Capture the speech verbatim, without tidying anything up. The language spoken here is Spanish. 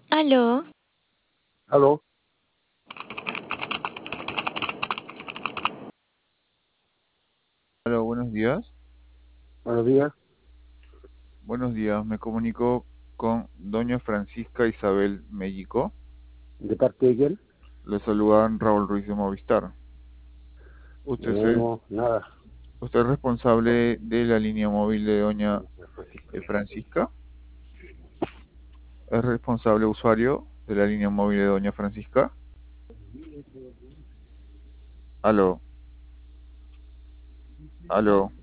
Aló, Aló, Hola, buenos días. buenos días. Buenos días, me comunico con doña Francisca Isabel Mellico. ¿De parte de quién? Le saluda Raúl Ruiz de Movistar. Usted Eh, es, no, nada. usted es responsable de la línea móvil de doña eh, Francisca. Es responsable usuario de la línea móvil de doña Francisca. Aló, aló.